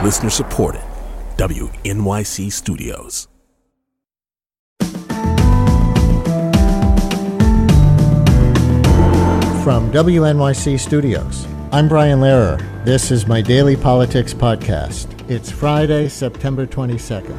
Listener supported. WNYC Studios. From WNYC Studios, I'm Brian Lehrer. This is my daily politics podcast. It's Friday, September 22nd.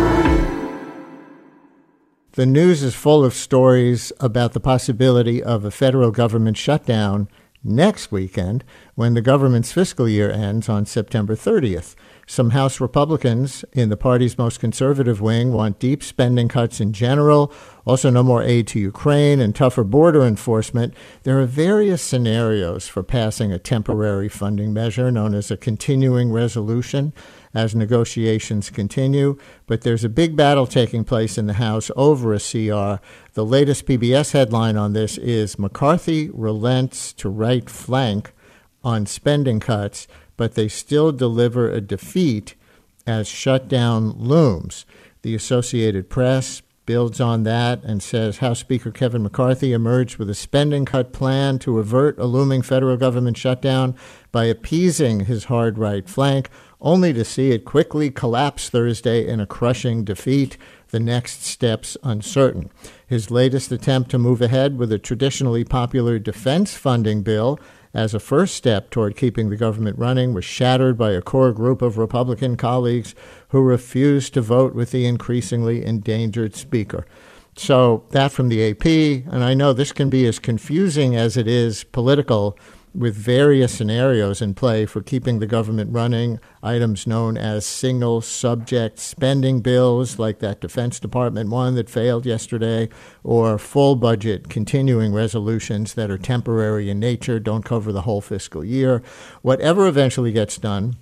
The news is full of stories about the possibility of a federal government shutdown next weekend when the government's fiscal year ends on September 30th. Some House Republicans in the party's most conservative wing want deep spending cuts in general, also no more aid to Ukraine and tougher border enforcement. There are various scenarios for passing a temporary funding measure known as a continuing resolution as negotiations continue, but there's a big battle taking place in the House over a CR. The latest PBS headline on this is McCarthy relents to right flank on spending cuts, but they still deliver a defeat as shutdown looms. The Associated Press builds on that and says House Speaker Kevin McCarthy emerged with a spending cut plan to avert a looming federal government shutdown by appeasing his hard right flank, only to see it quickly collapse Thursday in a crushing defeat, the next steps uncertain. His latest attempt to move ahead with a traditionally popular defense funding bill as a first step toward keeping the government running was shattered by a core group of Republican colleagues who refused to vote with the increasingly endangered speaker. So that from the AP, and I know this can be as confusing as it is political, with various scenarios in play for keeping the government running, items known as single subject spending bills, like that Defense Department one that failed yesterday, or full budget continuing resolutions that are temporary in nature, don't cover the whole fiscal year. Whatever eventually gets done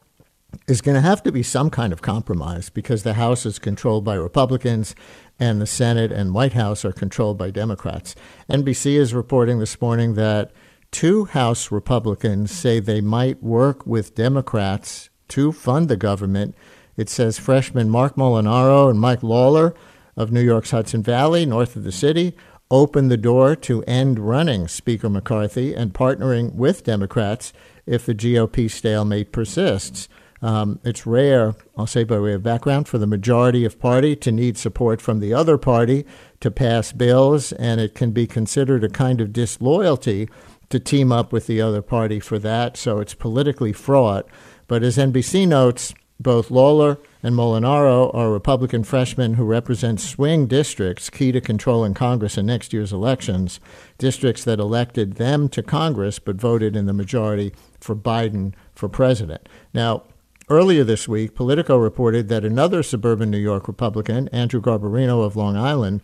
is going to have to be some kind of compromise because the House is controlled by Republicans and the Senate and White House are controlled by Democrats. NBC is reporting this morning that two House Republicans say they might work with Democrats to fund the government. It says freshmen Mark Molinaro and Mike Lawler of New York's Hudson Valley, north of the city, opened the door to end running Speaker McCarthy and partnering with Democrats if the GOP stalemate persists. It's rare, I'll say by way of background, for the majority of party to need support from the other party to pass bills, and it can be considered a kind of disloyalty to team up with the other party for that, so it's politically fraught. But as NBC notes, both Lawler and Molinaro are Republican freshmen who represent swing districts key to controlling Congress in next year's elections, districts that elected them to Congress but voted in the majority for Biden for president. Now, earlier this week, Politico reported that another suburban New York Republican, Andrew Garbarino of Long Island,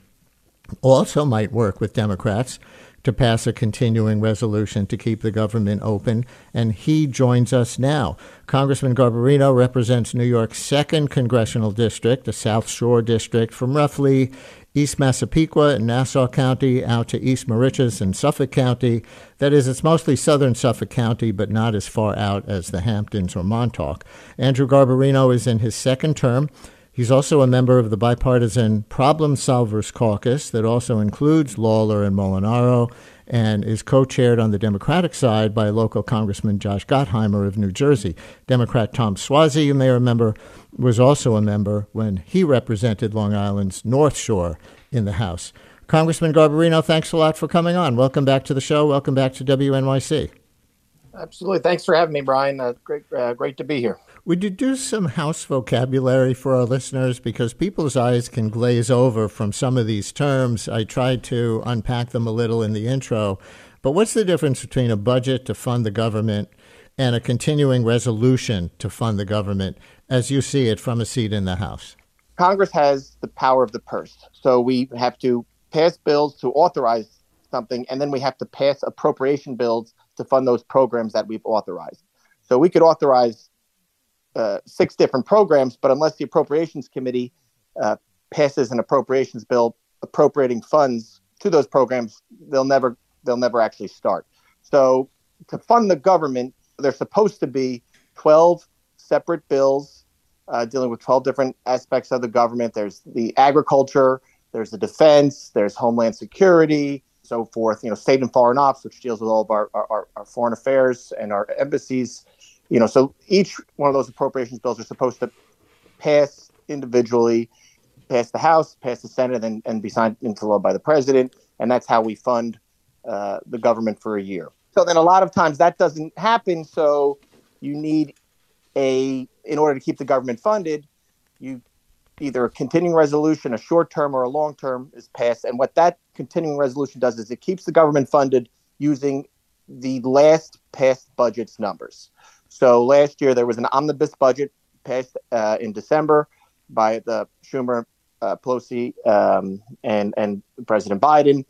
also might work with Democrats to pass a continuing resolution to keep the government open, and he joins us now. Congressman Garbarino represents New York's 2nd congressional district, the South Shore district, from roughly East Massapequa in Nassau County out to East Moriches in Suffolk County. That is, it's mostly southern Suffolk County, but not as far out as the Hamptons or Montauk. Andrew Garbarino is in his 2nd term. He's also a member of the bipartisan Problem Solvers Caucus that also includes Lawler and Molinaro and is co-chaired on the Democratic side by local Congressman Josh Gottheimer of New Jersey. Democrat Tom Suozzi, you may remember, was also a member when he represented Long Island's North Shore in the House. Congressman Garbarino, thanks a lot for coming on. Welcome back to the show. Welcome back to WNYC. Absolutely. Thanks for having me, Brian. Great to be here. Would you do some House vocabulary for our listeners? Because people's eyes can glaze over from some of these terms. I tried to unpack them a little in the intro. But what's the difference between a budget to fund the government and a continuing resolution to fund the government, as you see it from a seat in the House? Congress has the power of the purse. So we have to pass bills to authorize something, and then we have to pass appropriation bills to fund those programs that we've authorized. So we could authorize 6 different programs, but unless the Appropriations Committee passes an appropriations bill appropriating funds to those programs, they'll never actually start. So to fund the government, there's supposed to be 12 separate bills dealing with 12 different aspects of the government. There's the agriculture, there's the defense, there's homeland security, so forth. State and foreign ops, which deals with all of our foreign affairs and our embassies. So each one of those appropriations bills are supposed to pass individually, pass the House, pass the Senate, and be signed into law by the president. And that's how we fund the government for a year. So then a lot of times that doesn't happen. So you need in order to keep the government funded, you either a continuing resolution, a short term or a long term is passed. And what that continuing resolution does is it keeps the government funded using the last past budget's numbers. So last year there was an omnibus budget passed in December by the Schumer, Pelosi, and President Biden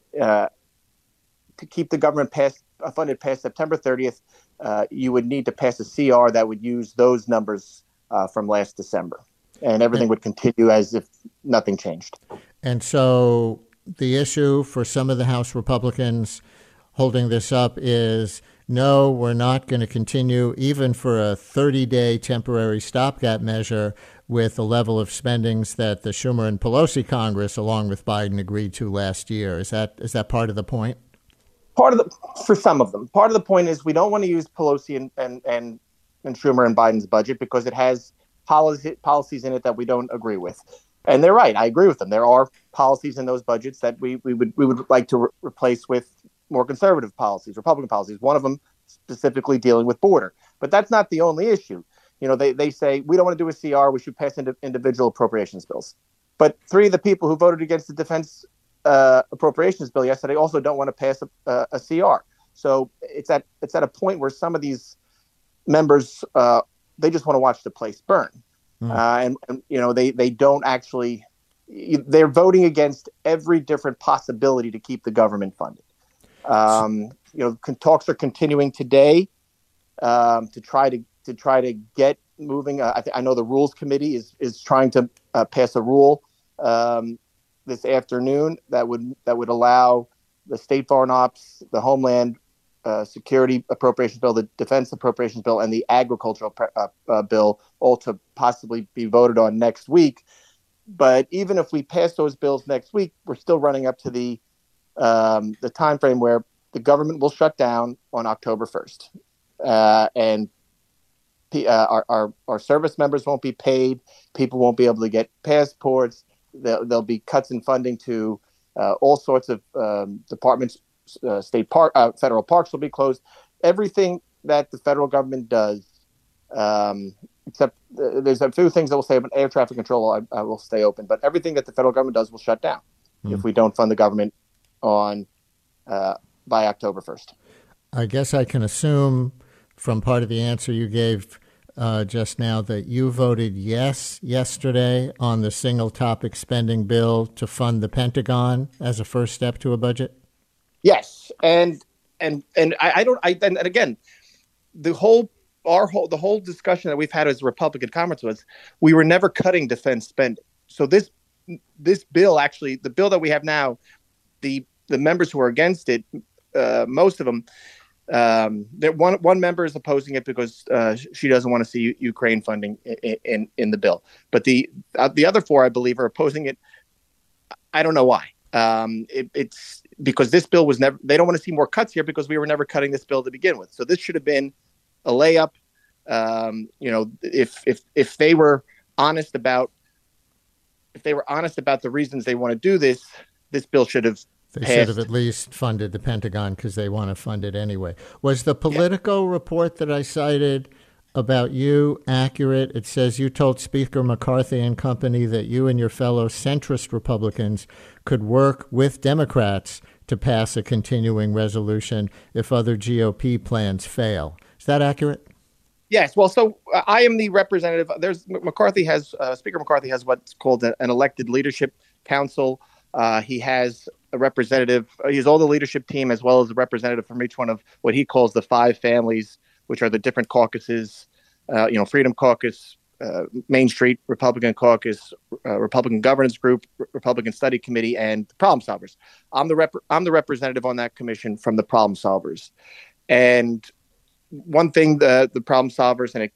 to keep the government funded past September 30th. You would need to pass a CR that would use those numbers from last December, and everything would continue as if nothing changed. And so the issue for some of the House Republicans holding this up is, no, we're not going to continue even for a 30-day temporary stopgap measure with the level of spendings that the Schumer and Pelosi Congress, along with Biden, agreed to last year. Is that part of the point? For some of them. Part of the point is we don't want to use Pelosi and Schumer and Biden's budget because it has policies in it that we don't agree with. And they're right. I agree with them. There are policies in those budgets that we would like to replace with more conservative policies, Republican policies. One of them specifically dealing with border. But that's not the only issue. They say we don't want to do a CR. We should pass individual appropriations bills. But three of the people who voted against the defense appropriations bill yesterday also don't want to pass a CR. So it's at a point where some of these members they just want to watch the place burn, and they don't actually. They're voting against every different possibility to keep the government funded. Talks are continuing today to try to get moving. I know the Rules Committee is trying to pass a rule this afternoon that would allow the State Foreign Ops, the Homeland Security Appropriations Bill, the Defense Appropriations Bill, and the Agricultural Bill all to possibly be voted on next week. But even if we pass those bills next week, we're still running up to the time frame where the government will shut down on October 1st, and our service members won't be paid. People won't be able to get passports. There'll be cuts in funding to all sorts of departments. State park, federal parks will be closed. Everything that the federal government does, except there's a few things that will say about air traffic control, I will stay open. But everything that the federal government does will shut down if we don't fund the government by October 1st. I guess I can assume from part of the answer you gave just now that you voted yes yesterday on the single topic spending bill to fund the Pentagon as a first step to a budget. Yes, and again, the whole discussion that we've had as Republican Congress was we were never cutting defense spending. So this bill, actually, the bill that we have now, the members who are against it, most of them, one member is opposing it because she doesn't want to see Ukraine funding in the bill. But the other four, I believe, are opposing it. I don't know why. It's because this bill was never. They don't want to see more cuts here because we were never cutting this bill to begin with. So this should have been a layup. If they were honest about the reasons they want to do this bill should have. They passed. Should have at least funded the Pentagon because they want to fund it anyway. Was the Politico report that I cited about you accurate? It says you told Speaker McCarthy and company that you and your fellow centrist Republicans could work with Democrats to pass a continuing resolution if other GOP plans fail. Is that accurate? Yes. Well, so I am the representative. Speaker McCarthy has what's called an elected leadership council. He has a representative. He has all the leadership team as well as a representative from each one of what he calls the five families, which are the different caucuses, Freedom Caucus, Main Street Republican Caucus, Republican Governance Group, Republican Study Committee, and the Problem Solvers. I'm the representative on that commission from the Problem Solvers. And one thing, the Problem Solvers, and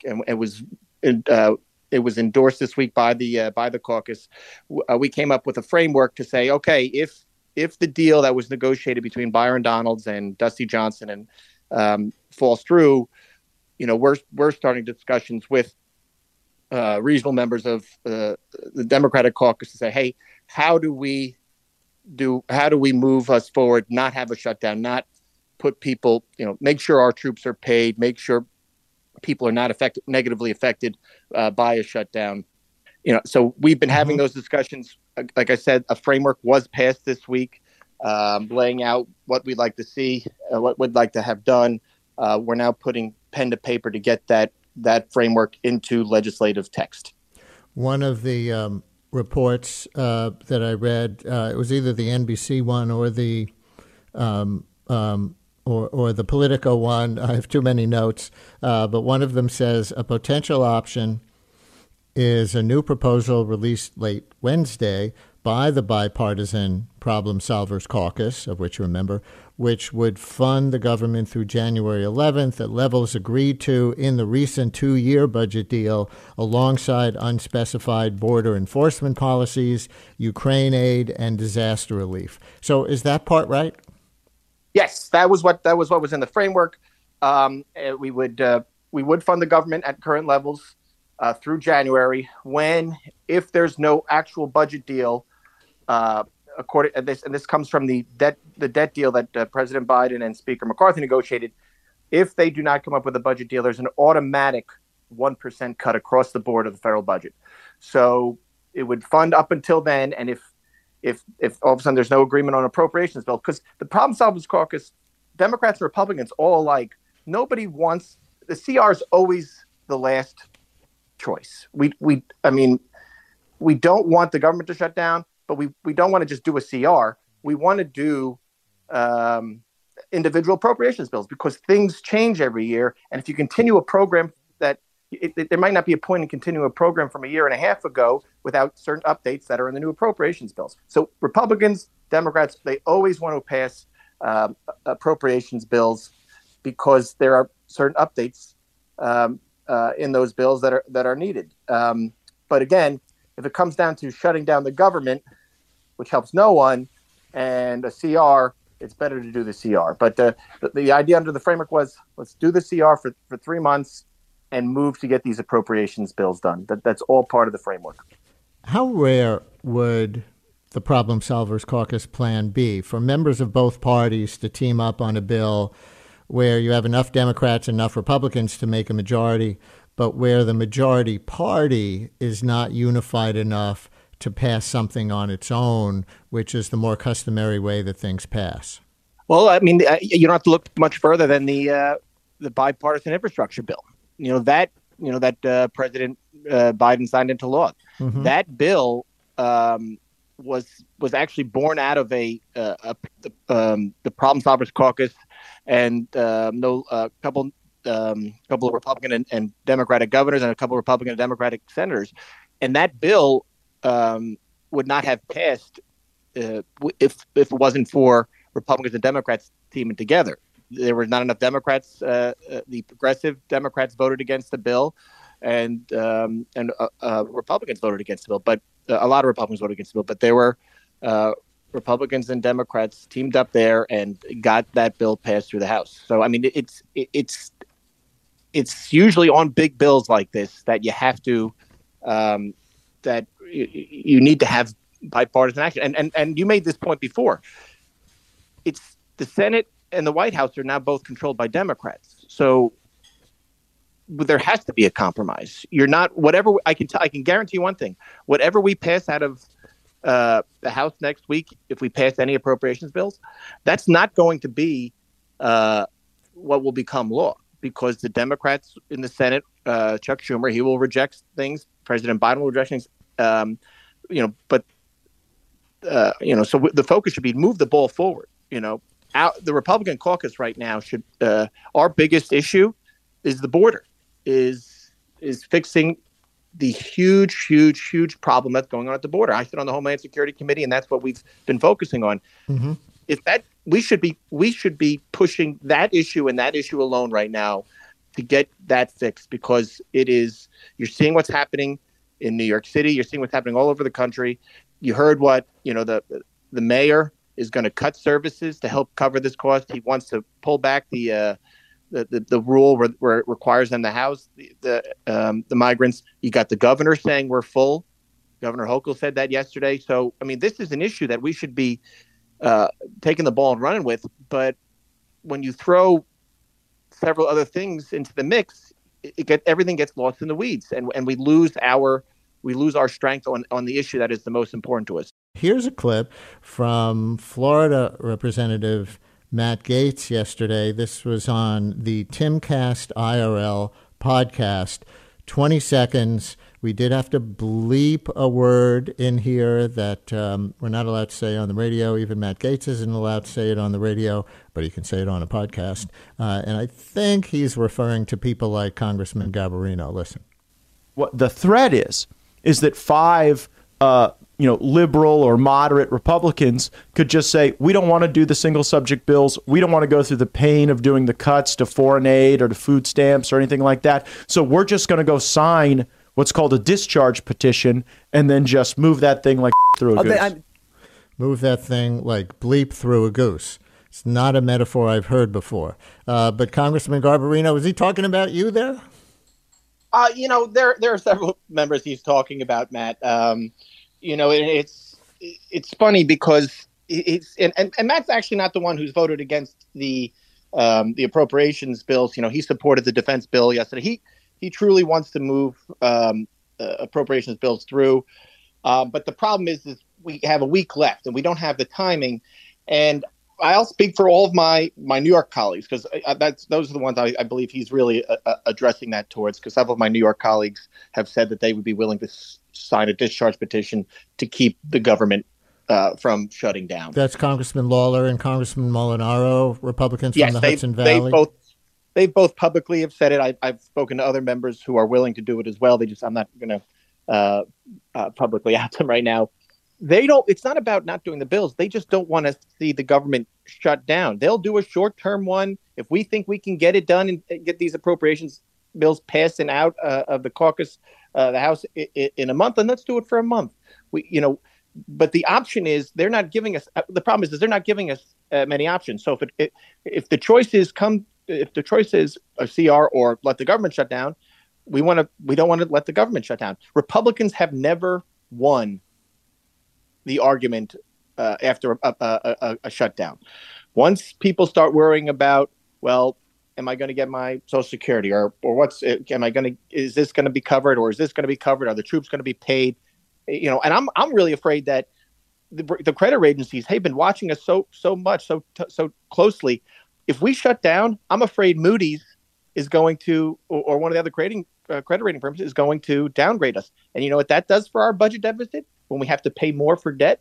it was endorsed this week by the caucus. We came up with a framework to say, okay, if the deal that was negotiated between Byron Donalds and Dusty Johnson and falls through, we're starting discussions with regional members of the Democratic caucus to say, hey, how do we move us forward, not have a shutdown, not put people, make sure our troops are paid, make sure people are not negatively affected by a shutdown. So we've been having those discussions. Like I said, a framework was passed this week, laying out what we'd like to see, what we'd like to have done. We're now putting pen to paper to get that framework into legislative text. One of the reports that I read, it was either the NBC one or the or the Politico one. I have too many notes, but one of them says a potential option is a new proposal released late Wednesday by the Bipartisan Problem Solvers Caucus, of which you're a member, which would fund the government through January 11th at levels agreed to in the recent 2-year budget deal, alongside unspecified border enforcement policies, Ukraine aid, and disaster relief. So is that part right? Yes, that was what was in the framework. We would fund the government at current levels through January. If there's no actual budget deal, according and this comes from the debt deal that President Biden and Speaker McCarthy negotiated. If they do not come up with a budget deal, there's an automatic 1% cut across the board of the federal budget. So it would fund up until then, and if all of a sudden there's no agreement on appropriations bill, because the Problem Solvers Caucus, Democrats and Republicans all alike, nobody wants the CR is always the last choice. We don't want the government to shut down, but we don't want to just do a CR. We want to do individual appropriations bills, because things change every year. And if you continue a program there might not be a point in continuing a program from a year and a half ago without certain updates that are in the new appropriations bills. So Republicans, Democrats, they always want to pass appropriations bills because there are certain updates in those bills that are needed. But again, if it comes down to shutting down the government, which helps no one, and a CR, it's better to do the CR. But the idea under the framework was, let's do the CR for 3 months and move to get these appropriations bills done. That's all part of the framework. How rare would the Problem Solvers Caucus plan be for members of both parties to team up on a bill where you have enough Democrats, enough Republicans to make a majority, but where the majority party is not unified enough to pass something on its own, which is the more customary way that things pass? Well, I mean, you don't have to look much further than the bipartisan infrastructure bill. That President Biden signed into law. Mm-hmm. That bill was actually born out of the Problem Solvers Caucus and a couple of Republican and Democratic governors and a couple of Republican and Democratic senators, and that bill would not have passed if it wasn't for Republicans and Democrats teaming together. There were not enough Democrats. The progressive Democrats voted against the bill, and Republicans voted against the bill. But a lot of Republicans voted against the bill. But there were Republicans and Democrats teamed up there and got that bill passed through the House. So I mean, it's usually on big bills like this that you have to that you need to have bipartisan action. And you made this point before. It's the Senate and the White House are now both controlled by Democrats. So there has to be a compromise. I can guarantee you one thing. Whatever we pass out of the House next week, if we pass any appropriations bills, that's not going to be what will become law, because the Democrats in the Senate, Chuck Schumer, he will reject things. President Biden will reject things. So the focus should be move the ball forward. The Republican caucus right now should our biggest issue is the border, is fixing the huge problem that's going on at the border. I sit on the Homeland Security Committee, and that's what we've been focusing on. Mm-hmm. We should be pushing that issue and that issue alone right now to get that fixed, because you're seeing what's happening in New York City, you're seeing what's happening all over the country. You heard what the mayor is going to cut services to help cover this cost. He wants to pull back the the rule where it requires them to house the migrants. You got the governor saying we're full. Governor Hochul said that yesterday. So, I mean, this is an issue that we should be taking the ball and running with. But when you throw several other things into the mix, everything gets lost in the weeds, and we lose our strength on the issue that is the most important to us. Here's a clip from Florida Representative Matt Gaetz yesterday. This was on the Timcast IRL podcast. 20 seconds. We did have to bleep a word in here that we're not allowed to say on the radio. Even Matt Gaetz isn't allowed to say it on the radio, but he can say it on a podcast. And I think he's referring to people like Congressman Garbarino. Listen. What the threat is that five liberal or moderate Republicans could just say, we don't want to do the single subject bills. We don't want to go through the pain of doing the cuts to foreign aid or to food stamps or anything like that. So we're just going to go sign what's called a discharge petition and then just move that thing like through a goose. Move that thing like bleep through a goose. It's not a metaphor I've heard before. But Congressman Garbarino, is he talking about you there? There are several members he's talking about, Matt. It's funny because and Matt's actually not the one who's voted against the appropriations bills. He supported the defense bill yesterday. He truly wants to move appropriations bills through. But the problem is we have a week left and we don't have the timing. And I'll speak for all of my New York colleagues because those are the ones I believe he's really addressing that towards, because several of my New York colleagues have said that they would be willing to sign a discharge petition to keep the government from shutting down. That's Congressman Lawler and Congressman Molinaro, Republicans from the Hudson Valley. They both publicly have said it. I've spoken to other members who are willing to do it as well. I'm not going to publicly out them right now. It's not about not doing the bills. They just don't want to see the government shut down. They'll do a short-term one. If we think we can get it done and get these appropriations bills passed and out of the caucus, the House in a month, then let's do it for a month. But the option is they're not giving us. The problem is they're not giving us many options. So if the choice is a CR or let the government shut down, we don't want to let the government shut down. Republicans have never won the argument after a shutdown. Once people start worrying about, well, am I going to get my Social Security or is this going to be covered or is this going to be covered? Are the troops going to be paid? And I'm really afraid that the credit agencies have been watching us so much, so closely. If we shut down, I'm afraid Moody's is going to, or one of the other credit rating firms is going to downgrade us. And you know what that does for our budget deficit? When we have to pay more for debt,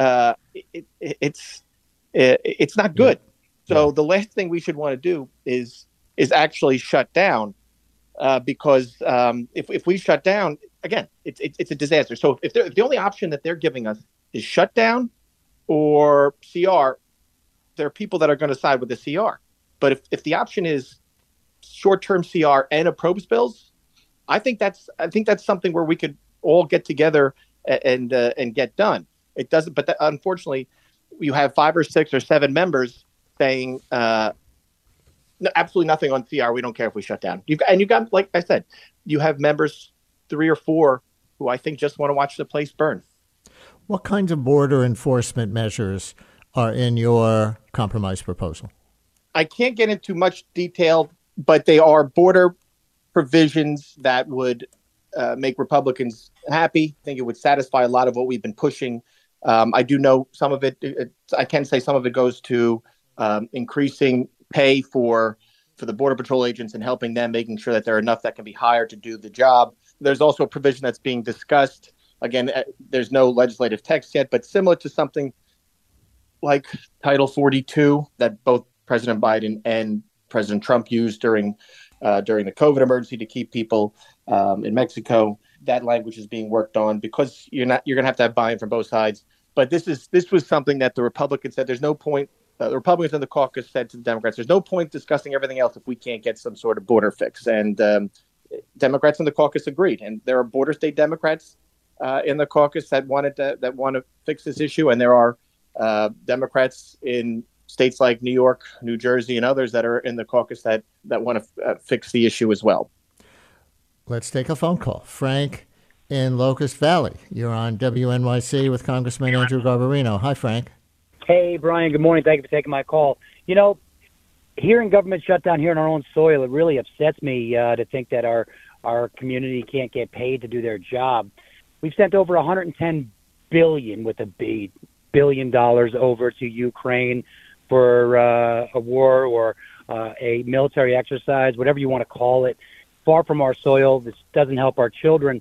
it's not good. So the last thing we should want to do is actually shut down, because if we shut down again, it's a disaster. So if the only option that they're giving us is shut down or CR, there are people that are going to side with the CR. But if the option is short-term CR and appropriations bills, I think that's something where we could all get together and get done. It doesn't, but unfortunately, you have 5 or 6 or 7 members saying absolutely nothing on CR. We don't care if we shut down. You've got, like I said, you have members 3 or 4 who I think just want to watch the place burn. What kinds of border enforcement measures are in your compromise proposal? I can't get into much detail, but they are border provisions that would make Republicans happy. I think it would satisfy a lot of what we've been pushing. I do know some of it. I can say some of it goes to increasing pay for the Border Patrol agents and helping them, making sure that there are enough that can be hired to do the job. There's also a provision that's being discussed. Again, there's no legislative text yet, but similar to something like Title 42 that both President Biden and President Trump used during the COVID emergency to keep people in Mexico. That language is being worked on because you're going to have buy-in from both sides. But this was something that the Republicans said there's no point. The Republicans in the caucus said to the Democrats, there's no point discussing everything else if we can't get some sort of border fix. And Democrats in the caucus agreed. And there are border state Democrats in the caucus that want to fix this issue. And there are Democrats in states like New York, New Jersey, and others that are in the caucus that want to fix the issue as well. Let's take a phone call. Frank in Locust Valley. You're on WNYC with Congressman Andrew Garbarino. Hi, Frank. Hey, Brian. Good morning. Thank you for taking my call. You know, hearing government shutdown here on our own soil, it really upsets me to think that our community can't get paid to do their job. We've sent over $110 billion with a B, $1 billion over to Ukraine for a war or a military exercise, whatever you want to call it. Far from our soil. This doesn't help our children.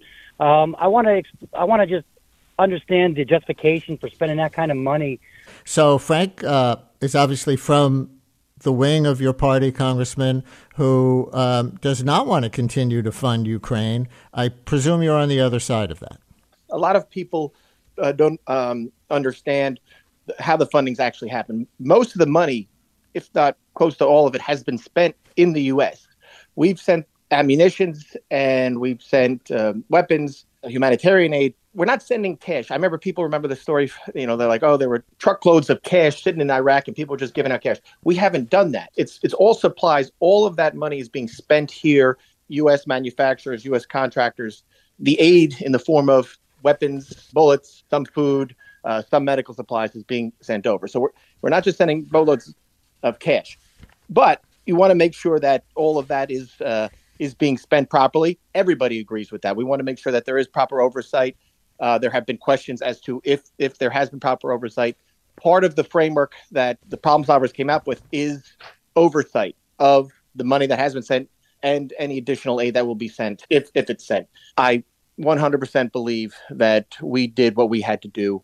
I want to just understand the justification for spending that kind of money. So Frank is obviously from the wing of your party, Congressman, who does not want to continue to fund Ukraine. I presume you're on the other side of that. A lot of people don't understand how the funding's actually happened. Most of the money, if not close to all of it, has been spent in the U.S. We've sent ammunitions and we've sent weapons, humanitarian aid. We're not sending cash. I remember people remember the story, they're like, oh, there were truckloads of cash sitting in Iraq and people were just giving out cash. We haven't done that. It's all supplies. All of that money is being spent here, U.S. manufacturers, U.S. contractors. The aid in the form of weapons, bullets, some food, some medical supplies is being sent over. So we're not just sending boatloads of cash. But you want to make sure that all of that is being spent properly. Everybody agrees with that. We want to make sure that there is proper oversight. There have been questions as to if there has been proper oversight. Part of the framework that the problem solvers came up with is oversight of the money that has been sent and any additional aid that will be sent if it's sent. I 100% believe that we did what we had to do.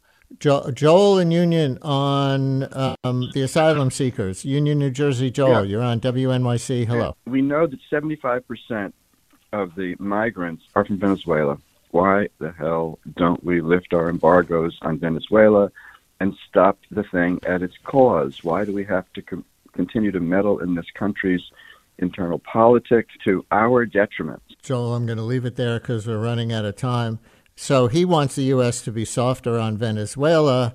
Joel in Union on the asylum seekers. Union, New Jersey. Joel, You're on WNYC. Hello. We know that 75% of the migrants are from Venezuela. Why the hell don't we lift our embargoes on Venezuela and stop the thing at its cause? Why do we have to continue to meddle in this country's internal politics to our detriment? Joel, I'm going to leave it there because we're running out of time. So he wants the U.S. to be softer on Venezuela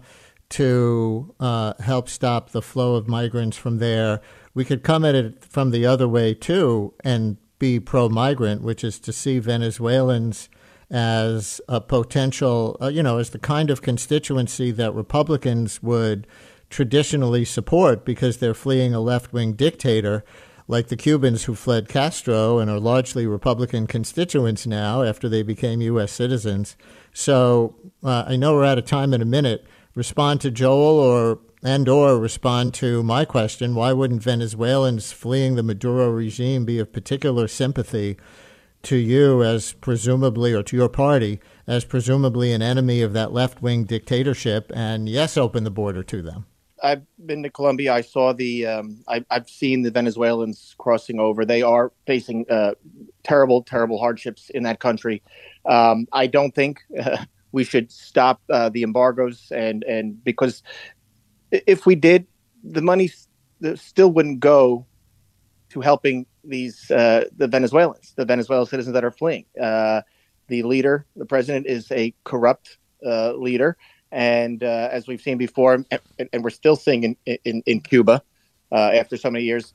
to help stop the flow of migrants from there. We could come at it from the other way, too, and be pro-migrant, which is to see Venezuelans as a potential, as the kind of constituency that Republicans would traditionally support because they're fleeing a left-wing dictator, like the Cubans who fled Castro and are largely Republican constituents now after they became U.S. citizens. So I know we're out of time in a minute. Respond to Joel or respond to my question. Why wouldn't Venezuelans fleeing the Maduro regime be of particular sympathy to you as presumably, or to your party, as presumably an enemy of that left-wing dictatorship, and yes, open the border to them? I've been to Colombia. I saw I've seen the Venezuelans crossing over. They are facing terrible, terrible hardships in that country. I don't think we should stop the embargoes, and because if we did, the money still wouldn't go to helping the Venezuelans, the Venezuelan citizens that are fleeing. The leader, the president, is a corrupt leader. And as we've seen before, and we're still seeing in Cuba after so many years,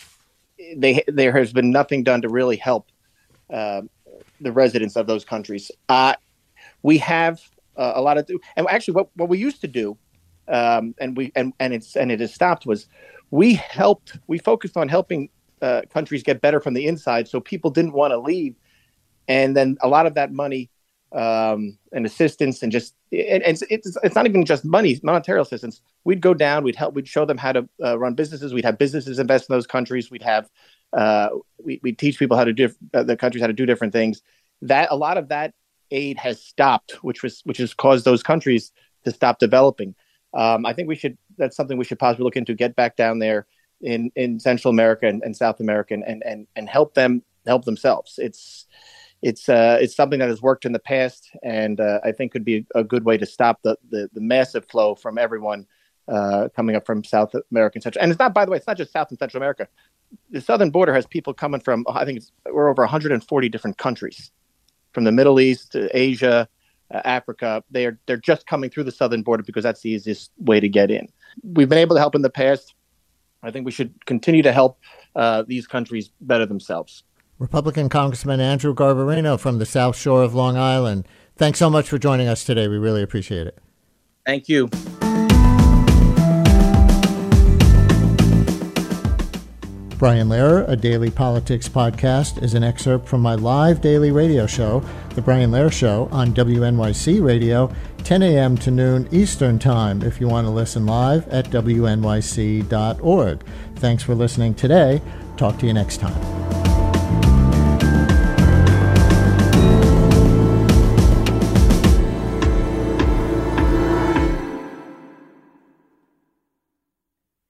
there has been nothing done to really help the residents of those countries. We have a lot of, and actually, what we used to do, and it has stopped, was we focused on helping countries get better from the inside, so people didn't want to leave, and then a lot of that money and assistance and it's not even just money, monetary assistance. We'd go down, we'd show them how to run businesses. We'd have businesses invest in those countries. We'd have, we'd teach people how to do the countries how to do different things. That a lot of that aid has stopped, which has caused those countries to stop developing. I think that's something we should possibly look into, get back down there in Central America and South America and help themselves. It's something that has worked in the past, and I think could be a good way to stop the massive flow from everyone coming up from South America and Central. And it's not, by the way, it's not just South and Central America. The southern border has people coming from, I think we're over 140 different countries, from the Middle East to Asia, Africa. They're just coming through the southern border because that's the easiest way to get in. We've been able to help in the past. I think we should continue to help these countries better themselves. Republican Congressman Andrew Garbarino from the South Shore of Long Island. Thanks so much for joining us today. We really appreciate it. Thank you. Brian Lehrer, a daily politics podcast, is an excerpt from my live daily radio show, The Brian Lehrer Show, on WNYC Radio, 10 a.m. to noon Eastern Time, if you want to listen live at WNYC.org. Thanks for listening today. Talk to you next time.